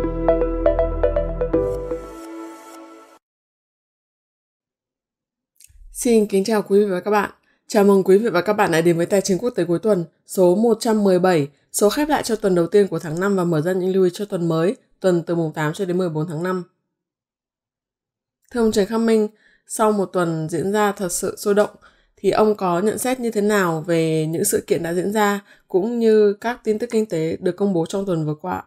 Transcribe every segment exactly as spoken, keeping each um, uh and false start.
Xin kính chào quý vị và các bạn. Chào mừng quý vị và các bạn đã đến với Tài chính quốc tế cuối tuần số một trăm mười bảy, số khép lại cho tuần đầu tiên của tháng năm và mở ra những lưu ý cho tuần mới, tuần từ mùng tám cho đến mười bốn tháng năm. Thưa ông Trần Khắc Minh, sau một tuần diễn ra thật sự sôi động, thì ông có nhận xét như thế nào về những sự kiện đã diễn ra cũng như các tin tức kinh tế được công bố trong tuần vừa qua?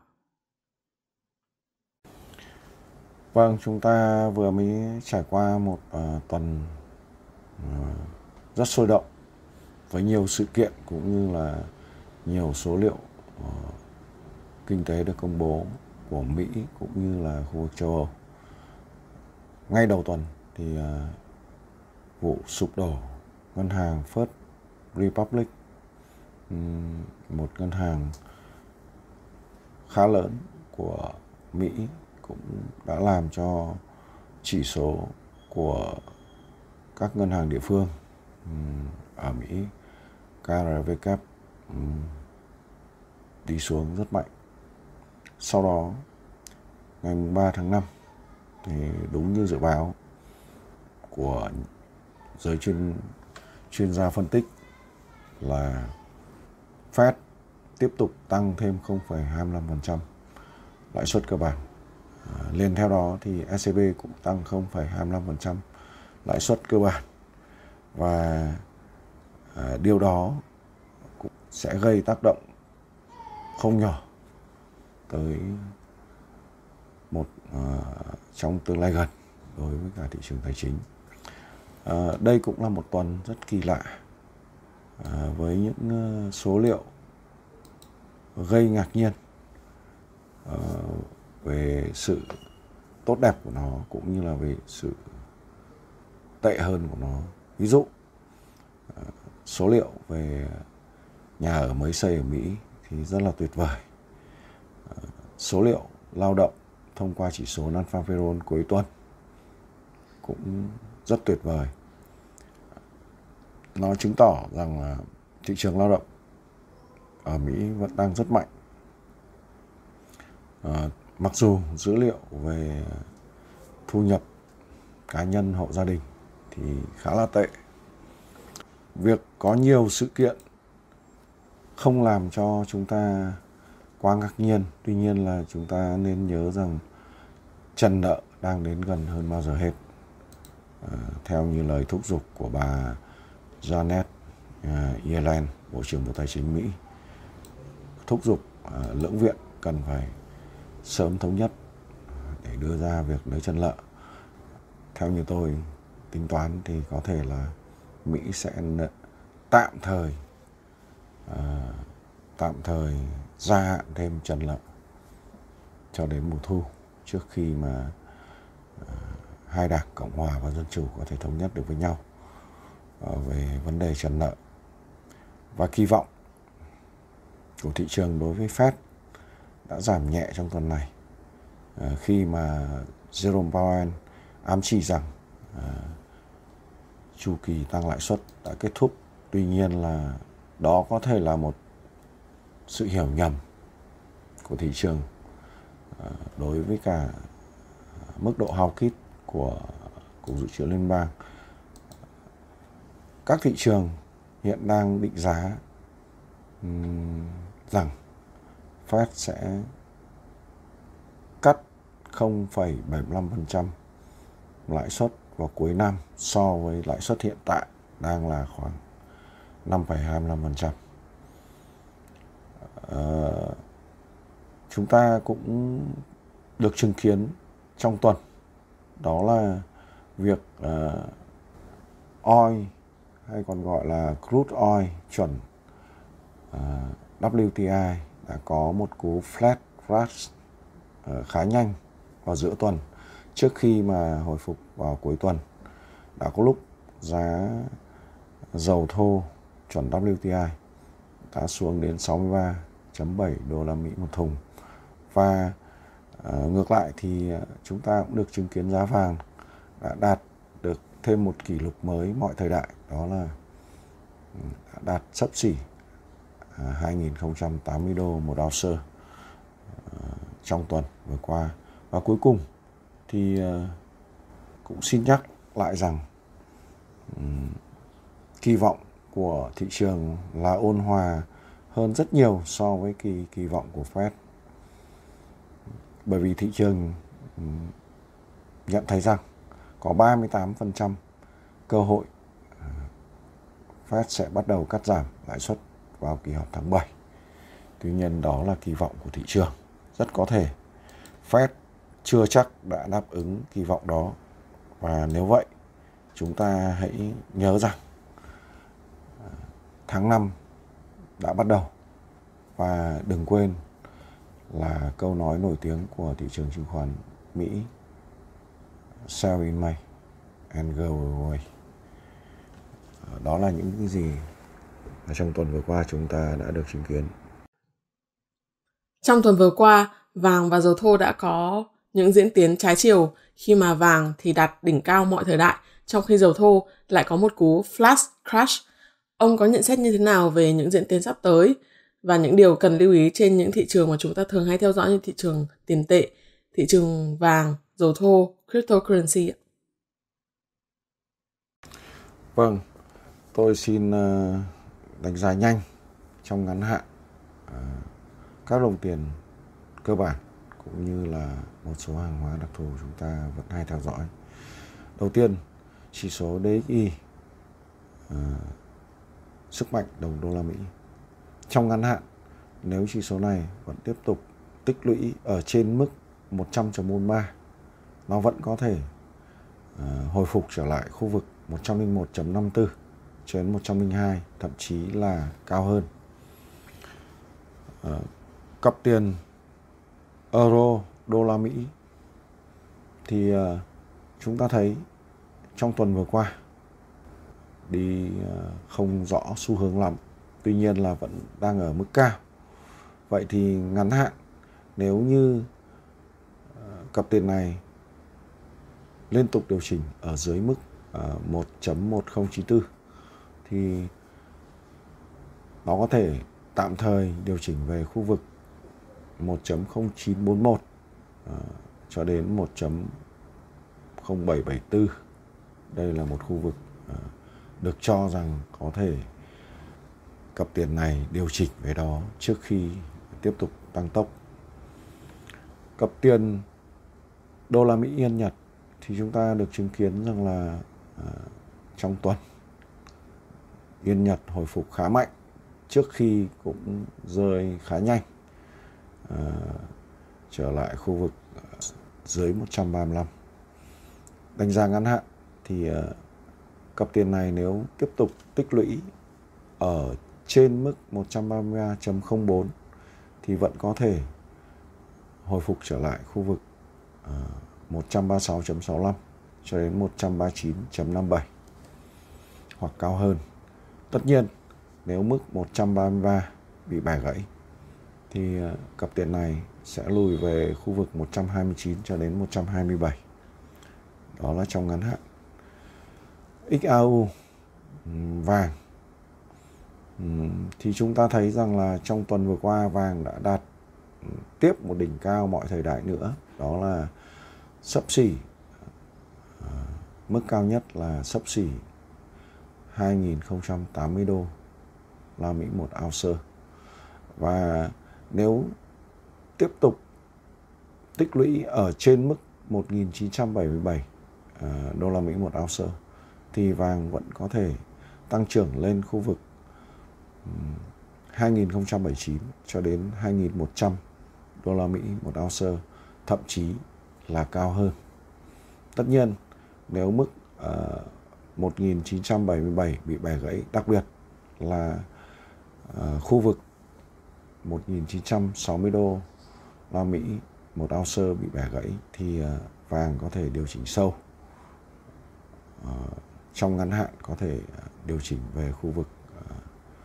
Vâng, chúng ta vừa mới trải qua một uh, tuần uh, rất sôi động với nhiều sự kiện cũng như là nhiều số liệu uh, kinh tế được công bố của Mỹ cũng như là khu vực châu Âu. Ngay đầu tuần thì uh, vụ sụp đổ ngân hàng First Republic, um, một ngân hàng khá lớn của Mỹ, cũng đã làm cho chỉ số của các ngân hàng địa phương um, ở Mỹ ca rờ vê kép um, đi xuống rất mạnh. Sau đó ngày ba tháng năm thì đúng như dự báo của giới chuyên chuyên gia phân tích là Fed tiếp tục tăng thêm không phẩy hai mươi lăm phần trăm lãi suất cơ bản. À, liền theo đó thì e xê bê cũng tăng không phẩy hai mươi lăm phần trăm lãi suất cơ bản, và à, điều đó cũng sẽ gây tác động không nhỏ tới một à, trong tương lai gần đối với cả thị trường tài chính. À, đây cũng là một tuần rất kỳ lạ à, với những uh, số liệu gây ngạc nhiên uh, về sự tốt đẹp của nó cũng như là về sự tệ hơn của nó. Ví dụ uh, số liệu về nhà ở mới xây ở Mỹ thì rất là tuyệt vời. Uh, số liệu lao động thông qua chỉ số non-farm payroll cuối tuần cũng rất tuyệt vời. Nó chứng tỏ rằng là thị trường lao động ở Mỹ vẫn đang rất mạnh. À, mặc dù dữ liệu về thu nhập cá nhân hộ gia đình thì khá là tệ. Việc có nhiều sự kiện không làm cho chúng ta quá ngạc nhiên. Tuy nhiên là chúng ta nên nhớ rằng trần nợ đang đến gần hơn bao giờ hết. À, theo như lời thúc giục của bà Janet uh, Yellen, Bộ trưởng Bộ Tài chính Mỹ, thúc giục uh, lưỡng viện cần phải sớm thống nhất để đưa ra việc nới trần nợ. Theo như tôi tính toán thì có thể là Mỹ sẽ tạm thời uh, tạm thời gia hạn thêm trần nợ cho đến mùa thu, trước khi mà uh, hai đảng Cộng hòa và Dân chủ có thể thống nhất được với nhau uh, về vấn đề trần nợ. Và kỳ vọng của thị trường đối với Fed đã giảm nhẹ trong tuần này uh, khi mà Jerome Powell ám chỉ rằng uh, chu kỳ tăng lãi suất đã kết thúc. Tuy nhiên là đó có thể là một sự hiểu nhầm của thị trường uh, đối với cả mức độ hawkish của Cục Dự trữ Liên bang. Các thị trường hiện đang định giá um, rằng Fed sẽ cắt không phẩy bảy mươi lăm phần trăm lãi suất vào cuối năm so với lãi suất hiện tại đang là khoảng năm phẩy hai mươi lăm phần trăm. Uh, chúng ta cũng được chứng kiến trong tuần đó là việc uh, oil, hay còn gọi là crude oil chuẩn uh, W T I đã có một cú flat crash uh, khá nhanh vào giữa tuần, trước khi mà hồi phục vào cuối tuần. Đã có lúc giá dầu thô chuẩn W T I đã xuống đến sáu mươi ba phẩy bảy đô la Mỹ một thùng. Và uh, ngược lại thì chúng ta cũng được chứng kiến giá vàng đã đạt được thêm một kỷ lục mới mọi thời đại, đó là đã đạt xấp xỉ uh, hai nghìn không trăm tám mươi đô một ounce uh, trong tuần vừa qua. Và cuối cùng thì cũng xin nhắc lại rằng um, kỳ vọng của thị trường là ôn hòa hơn rất nhiều so với kỳ kỳ vọng của Fed. Bởi vì thị trường um, nhận thấy rằng có ba mươi tám phần trăm cơ hội uh, Fed sẽ bắt đầu cắt giảm lãi suất vào kỳ họp tháng bảy. Tuy nhiên đó là kỳ vọng của thị trường. Rất có thể Fed chưa chắc đã đáp ứng kỳ vọng đó. Và nếu vậy, chúng ta hãy nhớ rằng tháng năm đã bắt đầu. Và đừng quên là câu nói nổi tiếng của thị trường chứng khoán Mỹ: Sell in May and go away. Đó là những cái gì mà trong tuần vừa qua chúng ta đã được chứng kiến. Trong tuần vừa qua, vàng và dầu thô đã có những diễn tiến trái chiều khi mà vàng thì đạt đỉnh cao mọi thời đại, trong khi dầu thô lại có một cú flash crash. Ông có nhận xét như thế nào về những diễn tiến sắp tới và những điều cần lưu ý trên những thị trường mà chúng ta thường hay theo dõi như thị trường tiền tệ, thị trường vàng, dầu thô, cryptocurrency? Vâng, tôi xin đánh giá nhanh trong ngắn hạn các đồng tiền cơ bản cũng như là một số hàng hóa đặc thù chúng ta vẫn hay theo dõi. Đầu tiên, chỉ số đê ích i, uh, sức mạnh đồng đô la Mỹ. Trong ngắn hạn, nếu chỉ số này vẫn tiếp tục tích lũy ở trên mức một trăm chấm bốn mươi ba, nó vẫn có thể uh, hồi phục trở lại khu vực một trăm lẻ một chấm năm mươi tư cho đến một trăm lẻ hai, thậm chí là cao hơn. Uh, cặp tiền euro đô la Mỹ thì uh, chúng ta thấy trong tuần vừa qua đi uh, không rõ xu hướng lắm, tuy nhiên là vẫn đang ở mức cao. Vậy thì ngắn hạn, nếu như uh, cặp tiền này liên tục điều chỉnh ở dưới mức uh, một chấm một không chín tư thì nó có thể tạm thời điều chỉnh về khu vực một chấm không chín bốn mốt uh, cho đến một chấm không bảy bảy tư. Đây là một khu vực uh, được cho rằng có thể cặp tiền này điều chỉnh về đó trước khi tiếp tục tăng tốc. Cặp tiền đô la Mỹ Yên Nhật thì chúng ta được chứng kiến rằng là uh, trong tuần Yên Nhật hồi phục khá mạnh trước khi cũng rơi khá nhanh uh, trở lại khu vực uh, dưới một trăm ba mươi lăm. Đánh giá ngắn hạn thì uh, cặp tiền này nếu tiếp tục tích lũy ở trên mức một trăm ba mươi ba chấm không bốn thì vẫn có thể hồi phục trở lại khu vực uh, một trăm ba mươi sáu chấm sáu lăm cho đến một trăm ba mươi chín chấm năm bảy hoặc cao hơn. Tất nhiên, nếu mức một trăm ba mươi ba bị bẻ gãy thì uh, cặp tiền này sẽ lùi về khu vực một trăm hai mươi chín cho đến một trăm hai mươi bảy. Đó là trong ngắn hạn. ích a u vàng thì chúng ta thấy rằng là trong tuần vừa qua vàng đã đạt tiếp một đỉnh cao mọi thời đại nữa, đó là xấp xỉ uh, mức cao nhất là xấp xỉ hai nghìn không trăm tám mươi đô la Mỹ một ounce. Và nếu tiếp tục tích lũy ở trên mức một nghìn chín trăm bảy mươi bảy uh, đô la Mỹ một ounce thì vàng vẫn có thể tăng trưởng lên khu vực um, hai nghìn không trăm bảy mươi chín cho đến hai nghìn một trăm đô la Mỹ một ounce, thậm chí là cao hơn. Tất nhiên, nếu mức uh, một nghìn chín trăm bảy mươi bảy bị bẻ gãy, đặc biệt là uh, khu vực một nghìn chín trăm sáu mươi đô la Mỹ một ounce bị bẻ gãy thì uh, vàng có thể điều chỉnh sâu. Uh, trong ngắn hạn có thể uh, điều chỉnh về khu vực uh,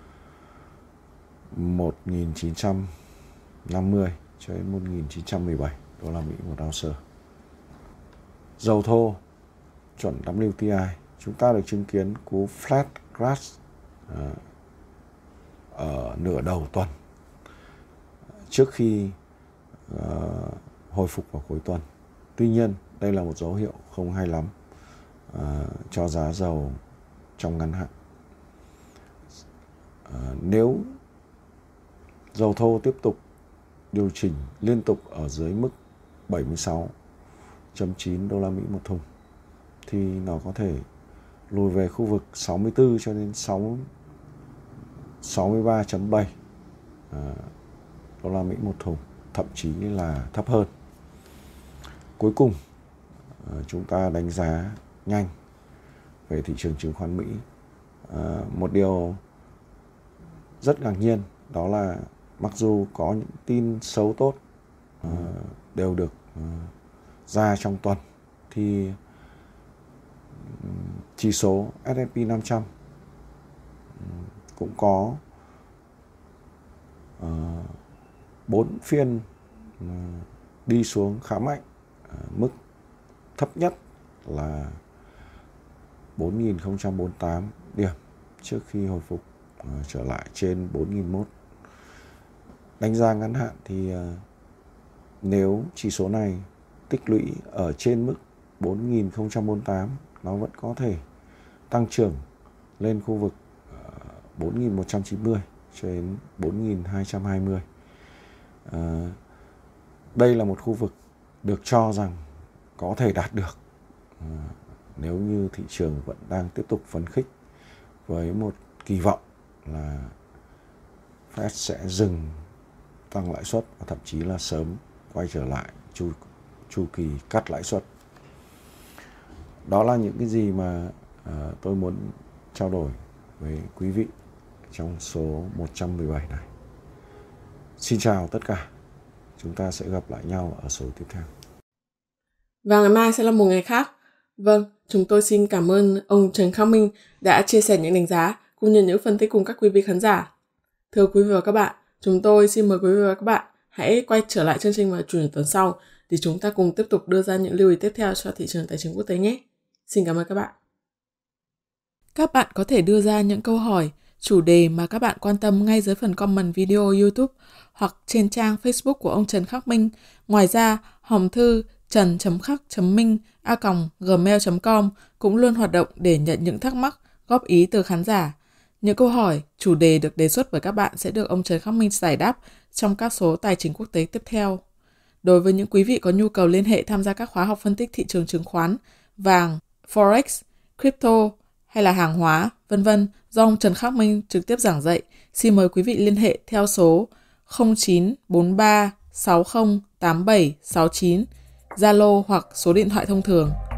một nghìn chín trăm năm mươi cho đến một nghìn chín trăm mười bảy đô la Mỹ một ounce. Dầu thô chuẩn W T I, chúng ta được chứng kiến cú flat crash uh, ở nửa đầu tuần trước khi uh, hồi phục vào cuối tuần. Tuy nhiên, đây là một dấu hiệu không hay lắm à, cho giá dầu trong ngắn hạn. À, nếu dầu thô tiếp tục điều chỉnh liên tục ở dưới mức bảy mươi sáu phẩy chín đô la Mỹ một thùng thì nó có thể lùi về khu vực sáu mươi tư cho đến sáu mươi ba phẩy bảy đô la Mỹ một thùng, thậm chí là thấp hơn. Cuối cùng, chúng ta đánh giá nhanh về thị trường chứng khoán Mỹ. Một điều rất ngạc nhiên đó là mặc dù có những tin xấu tốt đều được ra trong tuần thì chỉ số S and P năm trăm cũng có bốn phiên đi xuống khá mạnh, mức thấp nhất là bốn nghìn không trăm bốn mươi tám điểm trước khi hồi phục trở lại trên bốn nghìn một. Đánh giá ngắn hạn thì nếu chỉ số này tích lũy ở trên mức bốn nghìn không trăm bốn mươi tám, nó vẫn có thể tăng trưởng lên khu vực bốn nghìn một trăm chín mươi cho đến bốn nghìn hai trăm hai mươi. À, đây là một khu vực được cho rằng có thể đạt được à, nếu như thị trường vẫn đang tiếp tục phấn khích với một kỳ vọng là Fed sẽ dừng tăng lãi suất và thậm chí là sớm quay trở lại chu, chu kỳ cắt lãi suất. Đó là những cái gì mà à, tôi muốn trao đổi với quý vị trong số một trăm mười bảy này. Xin chào tất cả. Chúng ta sẽ gặp lại nhau ở số tiếp theo. Và ngày mai sẽ là một ngày khác. Vâng, chúng tôi xin cảm ơn ông Trần Khắc Minh đã chia sẻ những đánh giá cũng như những phân tích cùng các quý vị khán giả. Thưa quý vị và các bạn, chúng tôi xin mời quý vị và các bạn hãy quay trở lại chương trình vào chủ nhật tuần sau để chúng ta cùng tiếp tục đưa ra những lưu ý tiếp theo cho thị trường tài chính quốc tế nhé. Xin cảm ơn các bạn. Các bạn có thể đưa ra những câu hỏi, chủ đề mà các bạn quan tâm ngay dưới phần comment video YouTube hoặc trên trang Facebook của ông Trần Khắc Minh. Ngoài ra, hòm thư trần chấm khắc chấm minh a còng gmail chấm com cũng luôn hoạt động để nhận những thắc mắc, góp ý từ khán giả. Những câu hỏi, chủ đề được đề xuất bởi các bạn sẽ được ông Trần Khắc Minh giải đáp trong các số tài chính quốc tế tiếp theo. Đối với những quý vị có nhu cầu liên hệ tham gia các khóa học phân tích thị trường chứng khoán, vàng, Forex, Crypto hay là hàng hóa, vân vân do ông Trần Khắc Minh trực tiếp giảng dạy, xin mời quý vị liên hệ theo số không chín bốn ba sáu không tám bảy sáu chín, Zalo hoặc số điện thoại thông thường